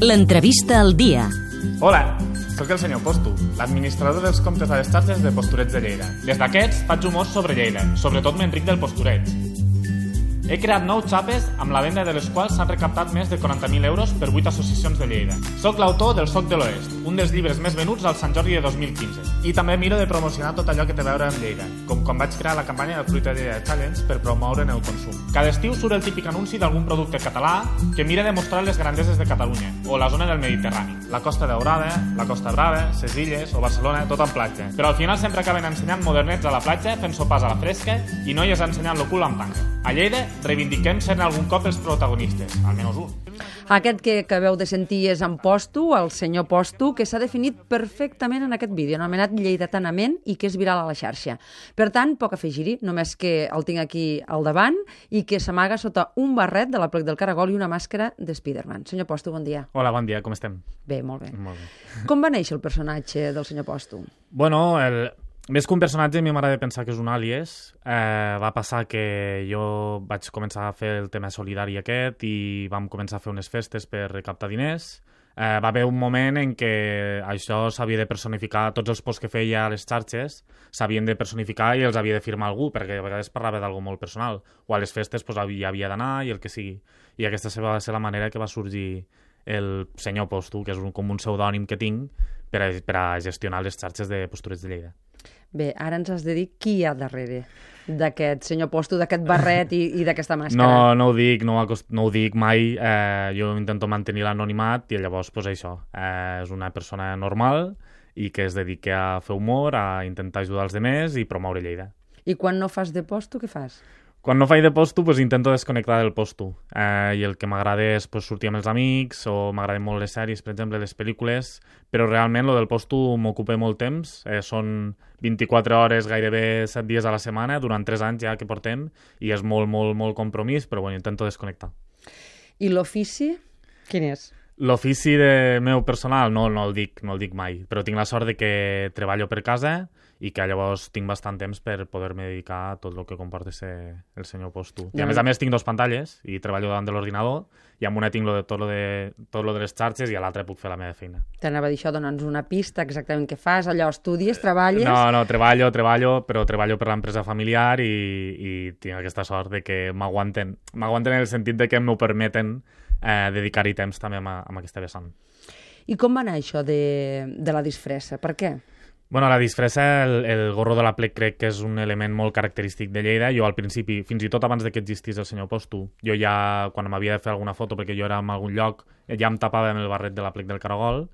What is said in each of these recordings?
L'entrevista al dia. Hola, sóc el senyor Postu, l'administrador dels comptes a les xarxes de Posturets de Lleida. Des d'aquests faig humors sobre Lleida, sobretot m'enric del postureig. He creat 9 xapes amb la venda de les quals s'han recaptat més de 40.000 euros per 8 associacions de Lleida. Soc l'autor del Soc de l'Oest, un dels llibres més venuts al Sant Jordi de 2015. I també miro de promocionar tot allò que té a veure amb Lleida, com quan vaig crear la campanya de Fruita de Lleida Challenge per promoure'n el consum. Cada estiu surt el típic anunci d'algun producte català que mira de mostrar les grandeses de Catalunya, o la zona del Mediterrani. La Costa Daurada, la Costa Brava, ses Illes o Barcelona, tot en platja. Però al final sempre acaben ensenyant modernets a la platja, fent sopars a la fresca i noies ensenyant lo cul amb tanga. A Lleida reivindiquem ser algun cop els protagonistes, almenys un. Aquest que acabeu de sentir és en Postu, el senyor Postu, que s'ha definit perfectament en aquest vídeo, anomenat lleidatanament i que és viral a la xarxa. Per tant, poc afegir-hi, només que el tinc aquí al davant i que s'amaga sota un barret de la plec del Caragol i una màscara de Spiderman. Senyor Postu, bon dia. Hola, bon dia, com estem? Bé, molt bé. Molt bé. Com va néixer el personatge del senyor Postu? Bueno, més que un personatge, a mi m'agrada pensar que és un àlies. Va passar que jo vaig començar a fer el tema solidari aquest i vam començar a fer unes festes per recaptar diners. Va haver un moment en què això s'havia de personificar, tots els posts que feia a les xarxes s'havien de personificar i els havia de firmar algú, perquè a vegades parlava d'algú molt personal, o a les festes pues, hi havia d'anar i el que sigui. I aquesta va ser la manera que va sorgir el senyor Postu, que és com un pseudònim que tinc per a gestionar les xarxes de Posturets de Lleida. Bé, ara ens has de dir qui hi ha darrere d'aquest senyor Postu, d'aquest barret i d'aquesta màscara. No ho dic, no ho dic mai. Jo intento mantenir l'anonimat i llavors, pues, això, és una persona normal i que es dedica a fer humor, a intentar ajudar els demés i promoure Lleida. I quan no fas de Postu, què fas? Quan no faig de Postu, pues, intento desconnectar del Postu. I el que m'agrada és pues, sortir amb els amics, o m'agraden molt les sèries, per exemple, les pel·lícules, però realment lo del Postu m'ocupa molt temps. Són 24 hores, gairebé 7 dies a la setmana, durant 3 anys ja que portem, i és molt, molt, molt compromís, però bueno, intento desconnectar. I l'ofici, quin és? L'ofici meu personal no el dic mai, però tinc la sort de que treballo per casa i que llavors tinc bastant temps per poder-me dedicar a tot el que comporta ser el senyor Postu. I a més tinc 2 pantalles i treballo davant de l'ordinador i amb una tinc tot lo de les xarxes i a l'altra puc fer la meva feina. T'anava a dir això, dona'ns una pista exactament què fas, allò estudies, treballes... No, treballo, però treballo per l'empresa familiar i tinc aquesta sort de que m'aguanten en el sentit de que m'ho permeten dedicar-hi temps també amb aquesta vessant. I com va anar això de la disfressa? Per què? Bueno, la disfressa, el gorro de la plec crec que és un element molt característic de Lleida. Jo al principi, fins i tot abans que existís el senyor Postu, jo ja, quan m'havia de fer alguna foto perquè jo era en algun lloc, ja em tapava amb el barret de la plec del Caragol,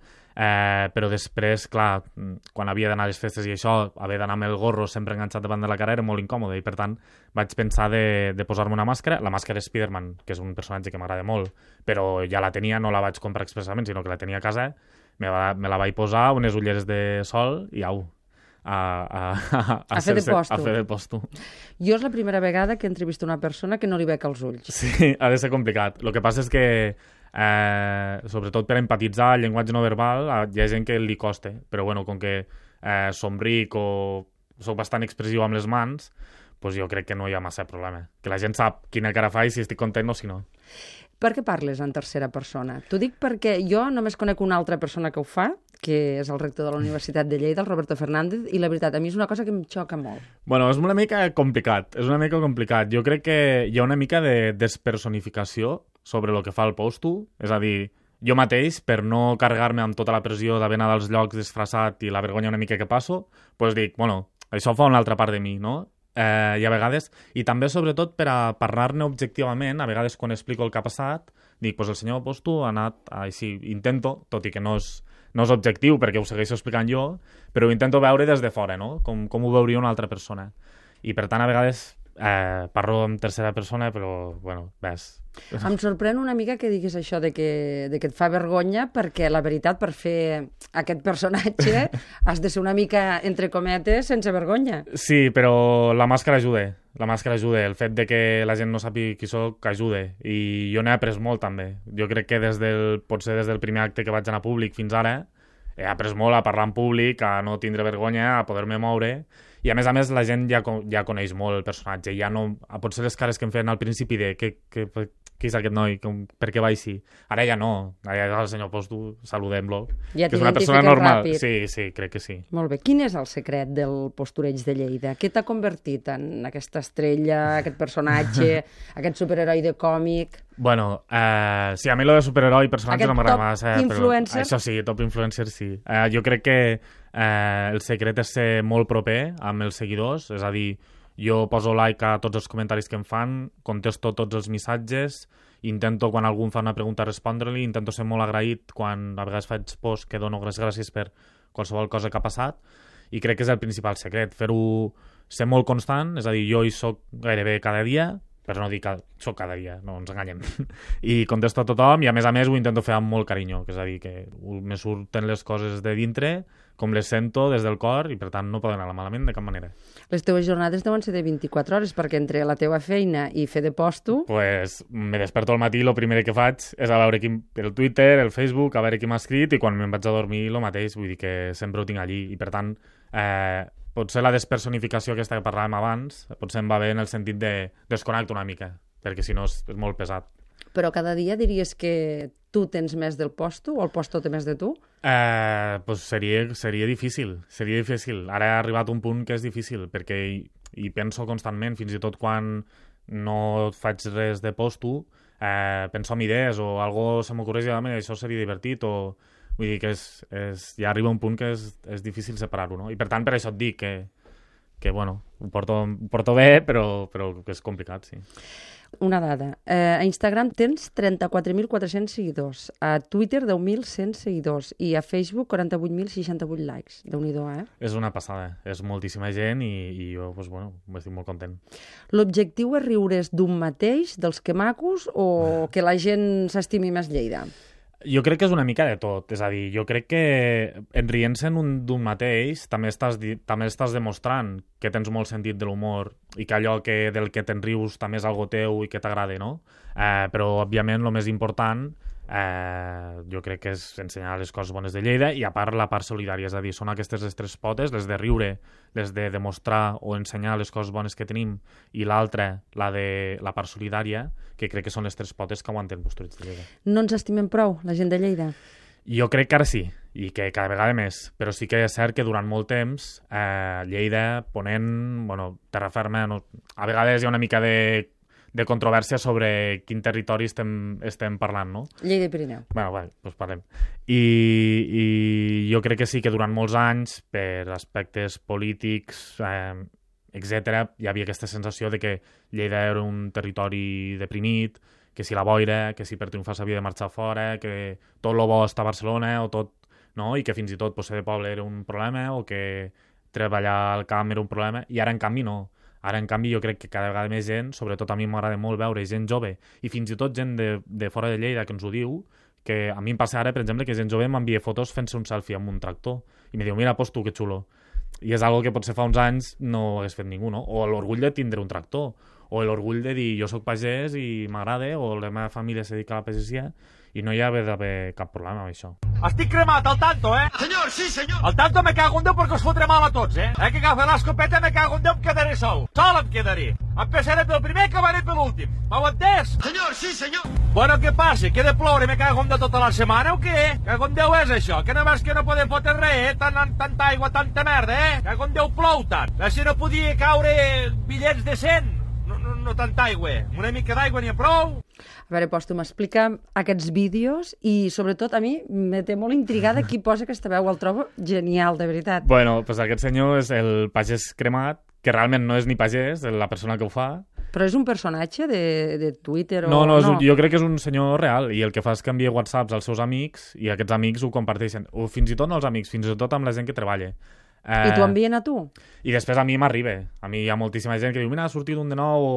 però després, clar, quan havia d'anar a les festes i això, haver d'anar amb el gorro sempre enganxat davant de la cara era molt incòmode i per tant vaig pensar de posar-me una màscara. La màscara Spiderman, que és un personatge que m'agrada molt, però ja la tenia, no la vaig comprar expressament, sinó que la tenia a casa. Me la vaig posar, unes ulleres de sol i au, a fer de Postu. Jo és la primera vegada que entrevisto una persona que no li veig els ulls. Sí, ha de ser complicat. El que passa és que, sobretot per empatitzar el llenguatge no verbal, hi ha gent que li costa, però bueno, com que somric o soc bastant expressiu amb les mans, doncs jo crec que no hi ha massa problema. Que la gent sap quina cara fa i si estic content o si no. Per què parles en tercera persona? T'ho dic perquè jo només conec una altra persona que ho fa, que és el rector de la Universitat de Lleida, el Roberto Fernández, i la veritat, a mi és una cosa que em xoca molt. Bueno, és una mica complicat. Jo crec que hi ha una mica de despersonificació sobre el que fa el Postu, és a dir, jo mateix, per no carregar-me amb tota la pressió d'haver anat als llocs disfressat i la vergonya una mica que passo, doncs dic, bueno, això fa una altra part de mi, no? I a vegades, i també sobretot per a parlar-ne objectivament, a vegades quan explico el que ha passat, dic, doncs el senyor Postu ha anat així, intento, tot i que no és objectiu perquè ho segueixo explicant jo, però ho intento veure des de fora, no? Com ho veuria una altra persona. I per tant, a vegades parlo en tercera persona, però, bueno, ves. Em sorprèn una mica que diguis això de que et fa vergonya, perquè la veritat, per fer aquest personatge has de ser una mica, entre cometes, sense vergonya. Sí, però la màscara ajuda. El fet de que la gent no sàpiga qui soc ajuda. I jo n'he après molt, també. Jo crec que potser des del primer acte que vaig anar públic fins ara, he après molt a parlar en públic, a no tindre vergonya, a poder-me moure. I a més la gent ja coneix molt el personatge. Ja no, potser les cares que em feien al principi de qui és aquest noi, per què va així? Ara ja no, ara ja el senyor Postu, saludem-lo, Ja que és una persona t'identifiques normal. ràpid. Sí, crec que sí. Molt bé. Quin és el secret del Postureig de Lleida? Què t'ha convertit en aquesta estrella, aquest personatge, aquest superheroi de còmic? Bueno, sí, a mi lo de superheroi i personatge Aquest no m'agrada top massa. influencer? Però això sí, top influencer sí. Jo crec que el secret és ser molt proper amb els seguidors, és a dir, jo poso like a tots els comentaris que em fan, contesto tots els missatges, intento, quan algú em fa una pregunta, respondre-li, intento ser molt agraït quan a vegades faig post que dono gràcies per qualsevol cosa que ha passat, i crec que és el principal secret, fer-ho, ser molt constant, és a dir, jo hi soc gairebé cada dia, però no dic que soc cada dia, no ens enganyem, i contesto a tothom, i a més ho intento fer amb molt carinyo, que és a dir, que me surten les coses de dintre, com les sento des del cor, i per tant no poden anar malament de cap manera. Les teves jornades deuen ser de 24 hores, perquè entre la teva feina i fer de posto... Pues me desperto al matí, el primer que faig és a veure el Twitter, el Facebook, a veure qui m'ha escrit, i quan me'n vaig a dormir el mateix, vull dir que sempre ho tinc allí, i per tant potser la despersonificació aquesta que parlàvem abans potser em va bé en el sentit de desconnectar una mica, perquè si no és molt pesat. Però cada dia diries que tu tens més del posto o el posto té més de tu? Pues seria difícil. Ara ha arribat un punt que és difícil, perquè hi penso constantment, fins i tot quan no faig res de posto, penso en idees o algo se m'ocorreix i això seria divertit, o vull dir que ja arriba un punt que és difícil separar-ho, no? I per tant, per això et dic que bueno, ho porto bé, però que és complicat, sí. Una dada. A Instagram tens 34.400 seguidors, a Twitter 10.100 seguidors i a Facebook 48.068 likes. Déu-n'hi-do, És una passada, és moltíssima gent i jo, pues, bueno, m'estic molt content. L'objectiu és riure's d'un mateix, dels que macos, o que la gent s'estimi més Lleida? Jo crec que és una mica de tot, és a dir, jo crec que en rient-se d'un mateix també estàs demostrant que tens molt sentit de l'humor i que allò del que te'n rius també és algo teu i que t'agrada, no? Però, òbviament, el més important jo crec que és ensenyar les coses bones de Lleida i, a part, la part solidària, és a dir, són aquestes les tres potes, les de riure, les de demostrar o ensenyar les coses bones que tenim, i l'altra, la de la part solidària, que crec que són les tres potes que aguanten Postureig de Lleida. No ens estimem prou, la gent de Lleida? Jo crec que ara sí, i que cada vegada més, però sí que és cert que durant molt temps Lleida, Ponent, Terra Ferma, a vegades hi ha una mica de controvèrsia sobre quin territori estem parlant, no? Lleida i Pirineu. Doncs parlem. I jo crec que sí que durant molts anys, per aspectes polítics, etc., hi havia aquesta sensació de que Lleida era un territori deprimit, que si la boira, que si per triomfar s'havia de marxar fora, que tot lo bo està a Barcelona, o tot, no? I que fins i tot ser de poble era un problema, o que treballar al camp era un problema, i ara en canvi no. Ara, en canvi, jo crec que cada vegada més gent, sobretot a mi m'agrada molt veure gent jove, i fins i tot gent de fora de Lleida que ens ho diu, que a mi em passa ara, per exemple, que gent jove m'envia fotos fent-se un selfie amb un tractor, i me diu, mira, Postu, que xulo. I és algo que potser fa uns anys no hagués fet ningú, no? O l'orgull de tindre un tractor, o l'orgull de dir, jo sóc pagès i m'agrada, o la meva família se dedica a la pagesia, i no hi ha d'haver cap problema amb això. Estic cremat, al tanto, Senyor, sí, senyor. Al tanto me cago en Déu perquè us fotré mal a tots, que agafa l'escopeta me cago en Déu em quedaré sol. Sol em quedaré. Empezaré pel primer que acabaré per l'últim. M'heu entès? Senyor, sí, senyor. Bueno, què passa? Que de ploure me cago en Déu tota la setmana o què? Cago en Déu és això? Que només que no podem fotre res, tanta aigua, tanta merda, Cago en Déu plou tant. Si no podia caure bitllets de 100. No tanta aigua. Una mica d'aigua n'hi ha prou. A veure, Postu, m'explica aquests vídeos i, sobretot, a mi me té molt intrigada qui posa aquesta veu. El trobo genial, de veritat. Bueno, doncs aquest senyor és el pagès cremat, que realment no és ni pagès, la persona que ho fa. Però és un personatge de Twitter o... No, jo crec que és un senyor real, i el que fa és que envia whatsapps als seus amics i aquests amics ho comparteixen. O fins i tot no els amics, fins i tot amb la gent que treballa. I t'ho envien a tu? I després a mi m'arriba. A mi hi ha moltíssima gent que diu, mira, ha sortit un de nou,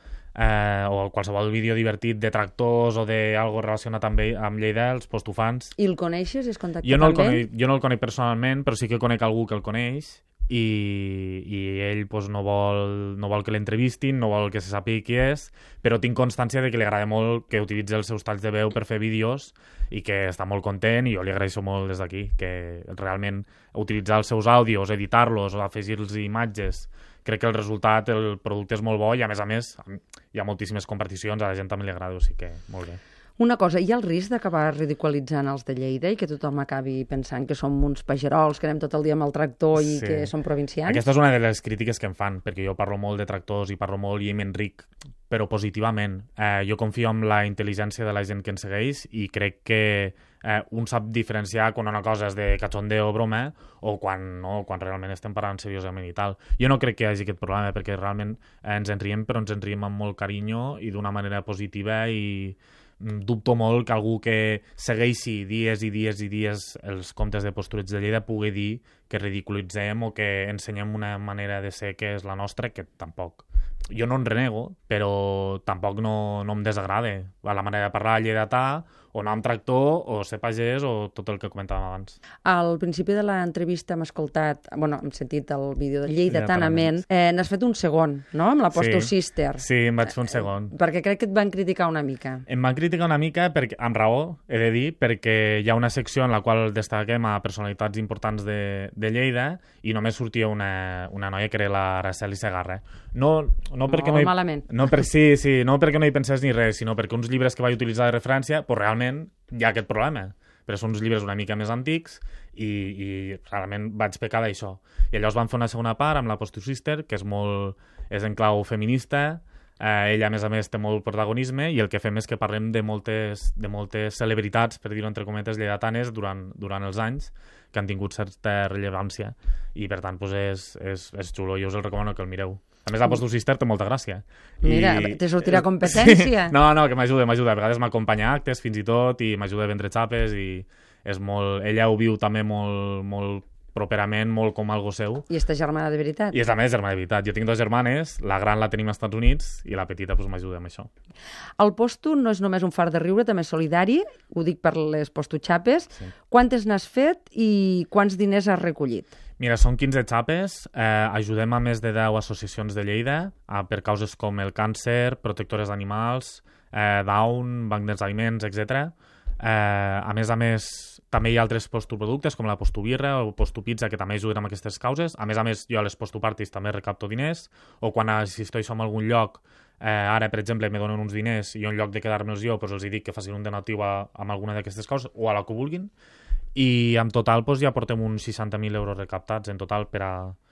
o qualsevol vídeo divertit de tractors o d'algo relacionat amb Lleida, els postufans. I el coneixes? És contacte jo no el conec personalment, però sí que conec algú que el coneix, i ell pues, no vol que l'entrevistin, no vol que se sàpiga qui és, però tinc constància de que li agrada molt que utilitzi els seus talls de veu per fer vídeos i que està molt content, i jo li agraeixo molt des d'aquí, que realment utilitzar els seus àudios, editar-los o afegir-los imatges, crec que el resultat, el producte és molt bo, i a més hi ha moltíssimes comparticions, a la gent també li agrada, o sigui que molt bé. Una cosa, hi ha el risc d'acabar ridiculitzant els de Lleida i que tothom acabi pensant que som uns pagerols, que anem tot el dia amb el tractor i que som provincians? Aquesta és una de les crítiques que em fan, perquè jo parlo molt de tractors i parlo molt i m'enric, però positivament. Jo confio en la intel·ligència de la gent que ens segueix i crec que un sap diferenciar quan una cosa és de cachondeo o broma o quan realment estem parlant seriosament i tal. Jo no crec que hi hagi aquest problema, perquè realment ens en riem, però ens en riem amb molt carinyo i d'una manera positiva, i dubto molt que algú que segueixi dies i dies i dies els comptes de Posturets de Lleida pugui dir que ridiculitzem o que ensenyem una manera de ser que és la nostra, que tampoc. Jo no en renego, però tampoc no em desagrada a la manera de parlar lleidatà, o anar amb tractor, o ser pagès, o tot el que comentàvem abans. Al principi de l'entrevista hem escoltat, hem sentit el vídeo de Lleidatanament. N'has fet un segon, no?, amb l'Apostle Sister. Sí, em vaig fer un segon. Perquè crec que et van criticar una mica. Em van criticar una mica, amb raó, he de dir, perquè hi ha una secció en la qual destaquem a personalitats importants de Lleida, i només sortia una noia que era la Araceli Segarra. No perquè molt malament. No perquè no hi pensés ni res, sinó perquè uns llibres que vaig utilitzar de referència, pues realment hi ha aquest problema, però són uns llibres una mica més antics i realment vaig pecar d'això. I llavors vam fer una segona part amb la Posture Sister, que és en clau feminista. Ella, a més, té molt protagonisme, i el que fem és que parlem de moltes celebritats, per dir-ho entre cometes, lleidatanes durant els anys, que han tingut certa rellevància, i per tant és xulo. Jo us el recomano que el mireu. A més, l'Apostle Sister té molta gràcia. Mira, te sortirà competència. Sí. No, que m'ajuda. A vegades m'acompanya a actes, fins i tot, i m'ajuda a vendre xapes, i és molt... Ella ho viu també molt properament, molt com algo seu. I és ta germana de veritat? I és la meva germana de veritat. Jo tinc 2 germanes, la gran la tenim als Estats Units, i la petita m'ajuda amb això. El posto no és només un far de riure, també és solidari, ho dic per les postoxapes. Sí. Quantes n'has fet i quants diners has recollit? Mira, són 15 xapes, ajudem a més de 10 associacions de Lleida per causes com el càncer, protectores d'animals, Down, Banc dels Aliments, etc. A més, també hi ha altres postoproductes com la postobirra o postopizza que també ajuden amb aquestes causes. A més, jo a les postoparties també recapto diners, o quan assisteixo a algun lloc, ara, per exemple, me donen uns diners i en lloc de quedar-me'ls jo, els dic que facin un donatiu amb alguna d'aquestes causes o a la que vulguin. I en total ja portem uns 60.000 euros recaptats en total per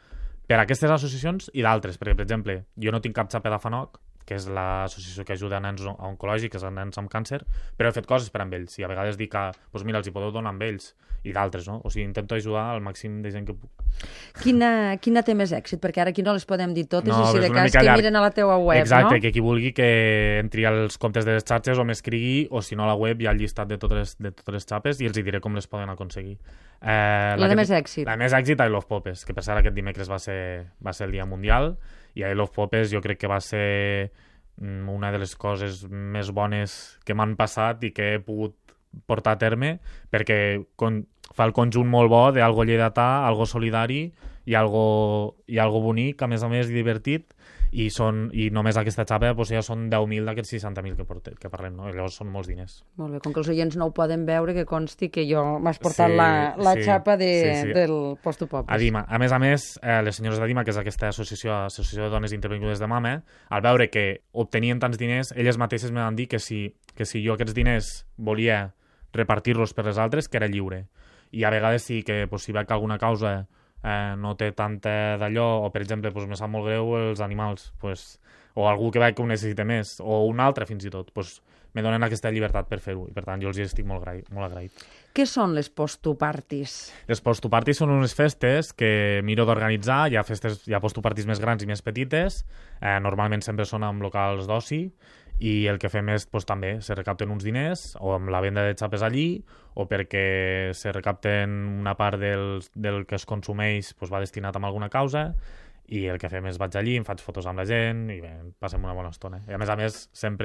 a aquestes associacions i d'altres, perquè, per exemple, jo no tinc cap xapa d'AFANOC, que és l'associació que ajuda a nens oncològics, a nens amb càncer, però he fet coses per amb ells, i a vegades dic que mira, els hi podeu donar amb ells, i d'altres, no? O sigui, intento ajudar al màxim de gent que puc. Quina té més èxit? Perquè ara aquí no les podem dir totes, i si de cas que miren a la teua web, exacte, no? Que qui vulgui que entri als comptes de les xarxes o m'escrigui, o si no a la web hi ha el llistat de totes les xapes i els hi diré com les poden aconseguir. La de més èxit? La més èxit, I Love Popes, que per cert aquest dimecres va ser el dia mundial, i I Love Popes jo crec que va ser una de les coses més bones que m'han passat i que he pogut portar a terme, perquè fa el conjunt molt bo d'algo lleidatà, algo solidari i algo bonic, a més, i divertit, i només aquesta xapa ja són 10.000 d'aquests 60.000 que parlem, no? I llavors són molts diners. Molt bé, com que els oients no ho poden veure, que consti que jo m'has portat la xapa del Posto Popes. Adima. A més, les senyores d'Adima, que és aquesta associació de dones intervingudes de mama, al veure que obtenien tants diners, elles mateixes me van dir que si jo aquests diners volia repartir-los per les altres, que era lliure. I a vegades sí que si veig que alguna causa no té tanta d'allò, o per exemple me sap molt greu els animals, o algú que veig que ho necessita més, o un altre fins i tot, me donen aquesta llibertat per fer-ho, i per tant jo els hi estic molt agraït. Què són les postoparties? Les postoparties són unes festes que miro d'organitzar. Hi ha postoparties més grans i més petites, normalment sempre són en locals d'oci, i el que fem és també se recapten uns diners o amb la venda de xapes allí, o perquè se recapten una part del que es consumeix va destinat a alguna causa, i el que fem és vaig allí, em faig fotos amb la gent i bé, passem una bona estona. I a més, sempre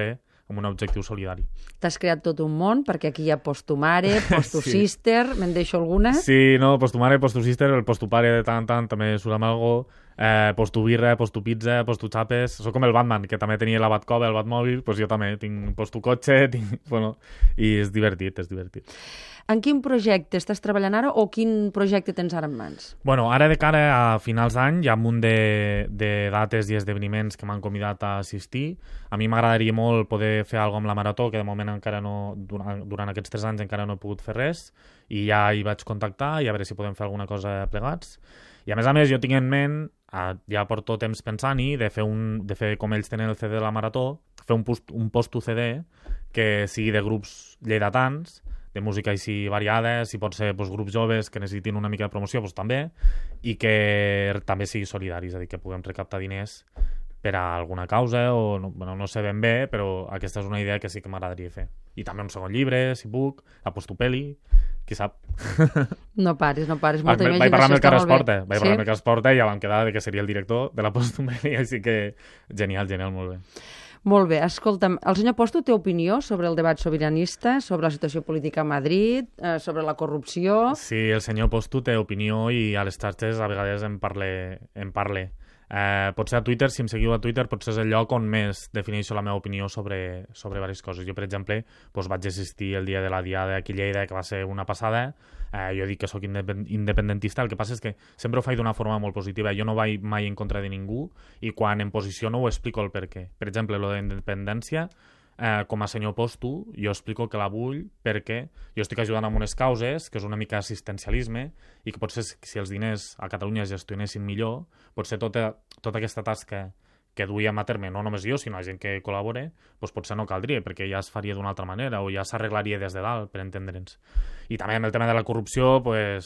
amb un objectiu solidari. T'has creat tot un món, perquè aquí hi ha Postumare, Postusister, me'n deixo alguna? Sí, no, Postumare, Postusister, el Postupare de tant en tant també surt amb algo, Postubirra, Postupizza, Postuchapes, soc com el Batman, que també tenia la Batcova, el Batmòbil, doncs jo també tinc Postucotxe, i és divertit, és divertit. En quin projecte estàs treballant ara o quin projecte tens ara en mans? Bueno, ara de cara a finals d'any hi ha un munt de dates i esdeveniments que m'han convidat a assistir. A mi m'agradaria molt poder fer alguna cosa amb la Marató, que de moment encara no, durant aquests 3 anys encara no he pogut fer res, i ja hi vaig contactar i a veure si podem fer alguna cosa plegats. I a més, jo tinc en ment, ja porto temps pensant-hi, de fer com ells tenen el CD de la Marató, fer un post-CD que sigui de grups lleidatans, de música així variada, si pot ser grups joves que necessitin una mica de promoció, també, i que també sigui solidari, és a dir, que puguem recaptar diners per a alguna causa, o no sé ben bé, però aquesta és una idea que sí que m'agradaria fer. I també un segon llibre, si puc, aposto pel·li, qui sap. No pares, molta vaig parlar amb el Carles Porta, Sí? amb el Carles Porta i ja vam quedar que seria el director de l'Aposto pel·li, així que genial, molt bé. Molt bé, escolta'm, el senyor Postu té opinió sobre el debat sobiranista, sobre la situació política a Madrid, sobre la corrupció... Sí, el senyor Postu té opinió i a les xarxes a vegades en parle. Potser a Twitter, si em seguiu a Twitter, potser és el lloc on més defineixo la meva opinió sobre diverses coses. Jo, per exemple, vaig assistir el dia de la Diada aquí a Lleida, que va ser una passada. Jo dic que sóc independentista, el que passa és que sempre ho faig d'una forma molt positiva. Jo no vaig mai en contra de ningú i quan em posiciono ho explico el per què. Per exemple, lo de independència, com a senyor Postu, jo explico que la vull perquè jo estic ajudant amb unes causes, que és una mica assistencialisme, i que potser si els diners a Catalunya es gestionessin millor, potser tota aquesta tasca que duíem a terme, no només jo, sinó la gent que col·labora, potser no caldria, perquè ja es faria d'una altra manera, o ja s'arreglaria des de dalt, per entendre'ns. I també amb el tema de la corrupció,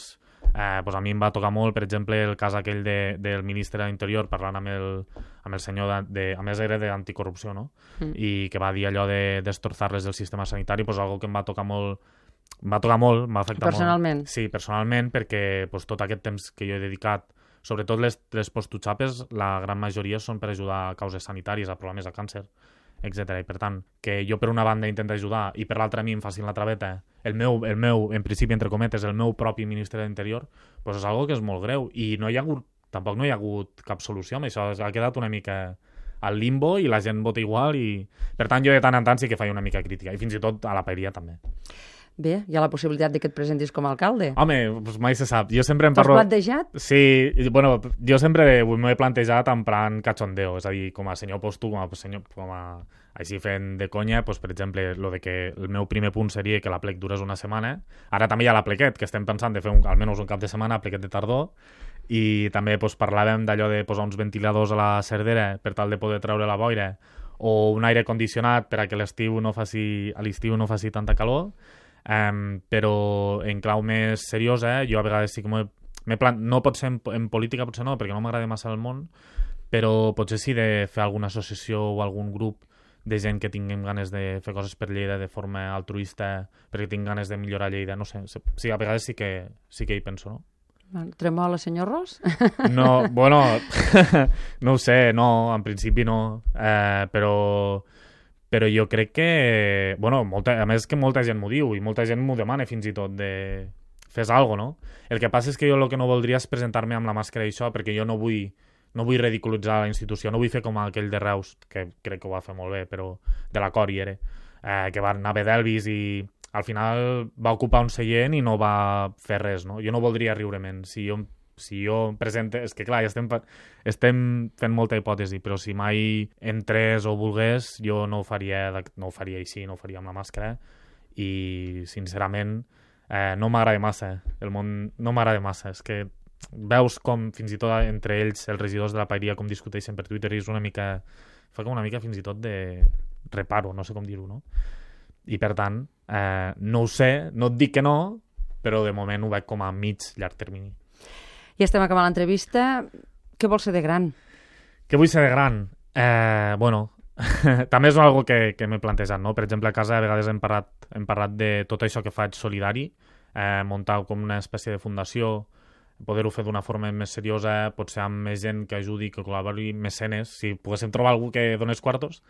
a mi em va tocar molt, per exemple, el cas aquell del ministre d'Interior parlant amb el senyor, a més era d'anticorrupció, no? I que va dir allò de destrozar-les del sistema sanitari, algo que em va tocar molt, m'ha afectat Personalment? molt. Sí, personalment, perquè tot aquest temps que jo he dedicat, sobretot les postuchapes, la gran majoria són per ajudar a causes sanitàries, a problemes de càncer, etc. I per tant, que jo per una banda intento ajudar i per l'altra a mi em facin la traveta, el meu, en principi, entre cometes, el meu propi ministre d'Interior, és algo que és molt greu i tampoc no hi ha hagut cap solució amb això, ha quedat una mica al limbo i la gent vota igual i per tant jo de tant en tant sí que faig una mica crítica i fins i tot a la paeria també. Bé, hi ha la possibilitat que et presentis com a alcalde. Home, mai se sap. Jo sempre em T'has parlo... plantejat? Sí, jo sempre m'ho he plantejat en plan cachondeo, és a dir, com a senyor Postu, així fent de conya, per exemple, lo de que el meu primer punt seria que la plec durés una setmana. Ara també hi ha la plequet, que estem pensant de fer almenys un cap de setmana, plequet de tardor, i també parlàvem d'allò de posar uns ventiladors a la cerdera per tal de poder treure la boira, o un aire condicionat per a que a l'estiu no faci tanta calor. Però en clau més seriosa, jo a vegades sí que no pot ser en política, potser no, perquè no m'agrada massa el món, però potser sí de fer alguna associació o algun grup de gent que tinguem ganes de fer coses per Lleida de forma altruista, perquè tinc ganes de millorar Lleida, no sé, sí, a vegades sí que hi penso, no? Tremola, senyor Ros? No, no ho sé, no, en principi no, però jo crec que, a més que molta gent m'ho diu i molta gent m'ho demana fins i tot de fes alguna cosa, no? El que passa és que jo el que no voldria és presentar-me amb la màscara i això, perquè jo no vull ridiculitzar la institució, no vull fer com aquell de Reus, que crec que ho va fer molt bé, però de la Cori era, que va anar bé d'Elvis i al final va ocupar un seient i no va fer res, no? Jo no voldria riurement. Si jo presente... És que clar, estem fent molta hipòtesi, però si mai entrés o volgués, jo no ho faria així, no ho faria amb la màscara i, sincerament, no m'agrada massa. El món no m'agrada massa. És que veus com fins i tot entre ells, els regidors de la paeria, com discuteixen per Twitter i és una mica... fa com una mica fins i tot de reparo, no sé com dir-ho, no? I per tant, no ho sé, no et dic que no, però de moment ho veig com a llarg termini. Ja estem acabant l'entrevista. Què vols ser de gran? Què vull ser de gran? També és una que m'he plantejat, no? Per exemple, a casa a vegades hem parlat de tot això que faig solidari, muntar com una espècie de fundació, poder-ho fer d'una forma més seriosa, potser amb més gent que ajudi, que col·labori, mecenes, si poguéssim trobar algú que donés quartos.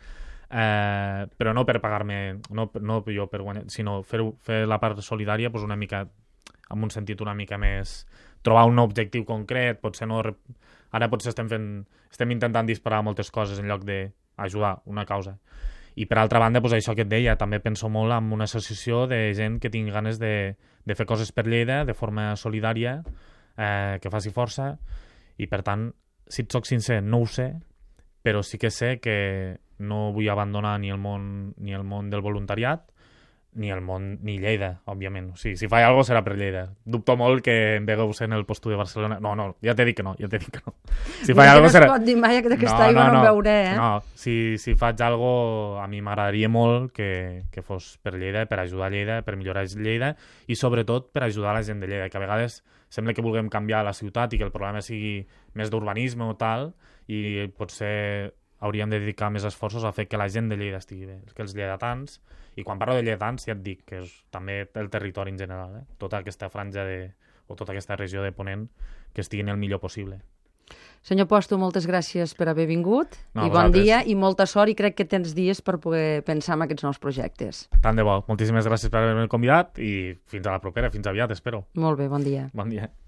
però no per pagar-me, no jo per guanyar, sinó fer la part solidària una mica, amb un sentit una mica més, trobar un objectiu concret, potser no... Ara potser estem intentant disparar moltes coses en lloc d'ajudar una causa. I per altra banda, això que et deia, també penso molt en una associació de gent que tingui ganes de fer coses per Lleida de forma solidària, que faci força, i per tant, si et soc sincer, no ho sé, però sí que sé que no vull abandonar ni el món del voluntariat, ni Lleida, òbviament. O sigui, si faig alguna cosa serà per Lleida. Dubto molt que em vegueu en el posto de Barcelona. No, ja t'he dit que no. Si faig alguna cosa serà... No es pot dir mai que d'aquesta aigua no en veuré, eh? No, si faig alguna cosa, a mi m'agradaria molt que fos per Lleida, per ajudar Lleida, per millorar Lleida, i sobretot per ajudar la gent de Lleida, que a vegades sembla que vulguem canviar la ciutat i que el problema sigui més d'urbanisme o tal, i potser hauríem de dedicar més esforços a fer que la gent de Lleida estigui bé, que els lleidatans, i quan parlo de lleidatans ja et dic que és també el territori en general, tota aquesta franja o tota aquesta regió de Ponent que estigui el millor possible. Senyor Posto, moltes gràcies per haver vingut, i bon vosaltres. dia i molta sort, i crec que tens dies per poder pensar en aquests nous projectes. Tant de bo, moltíssimes gràcies per haver-me convidat i fins a la propera, fins aviat, espero. Molt bé, bon dia. Bon dia.